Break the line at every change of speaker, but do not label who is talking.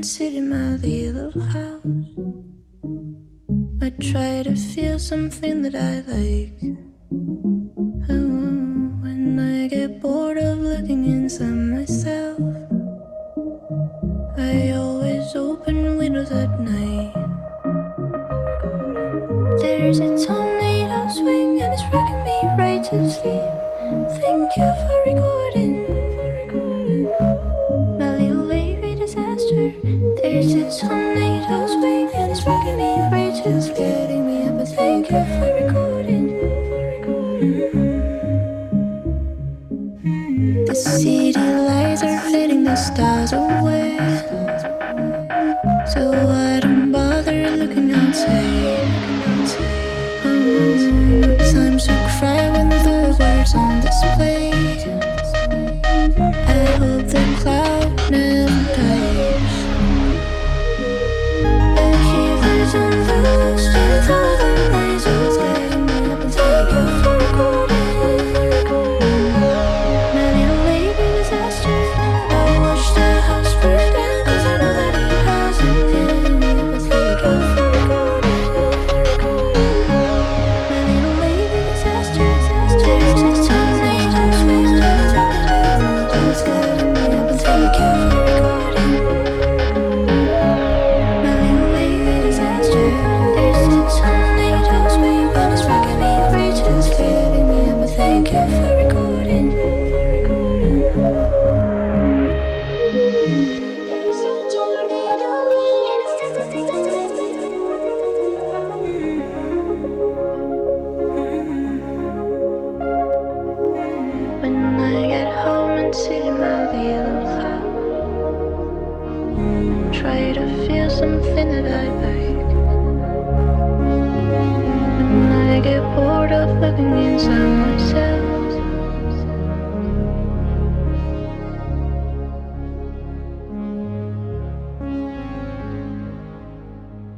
sit in my little house. I try to feel something that I like. When I get bored of looking inside myself, I always open windows at night. There's a tornado swing and it's rocking me right to sleep. Thank you for recording my little baby disaster. There's a tornado swing and it's rocking me right to sleep. Getting me up, but thank you for recording. The city lights are fading the stars away, so I don't bother looking outside. Time to cry when the words on display. I hope the cloud never dies. I hear there's on the lost and all the noise is getting me up and thank you for recording my little baby disaster. I watch the house burn down 'cause I know that it hasn't getting me up and thank you for recording my little baby disaster. There's a tornado swing it's getting me up and thank you for recording my little baby disaster. There's a tornado swing and it's rocking me right to it's getting me up and thank you for recording. There's a tornado when I get home and sit in my little house, try to feel something that I like. When I get bored of